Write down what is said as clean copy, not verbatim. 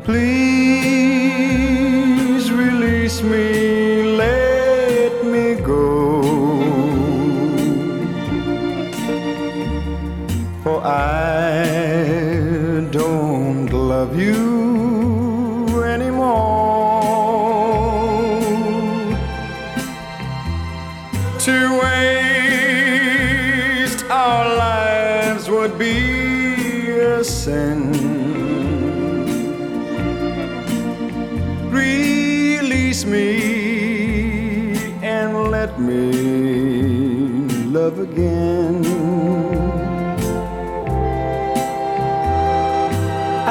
Please release me, let me go, for I don't love you anymore. To waste our lives would be a sin. Release me and let me love again.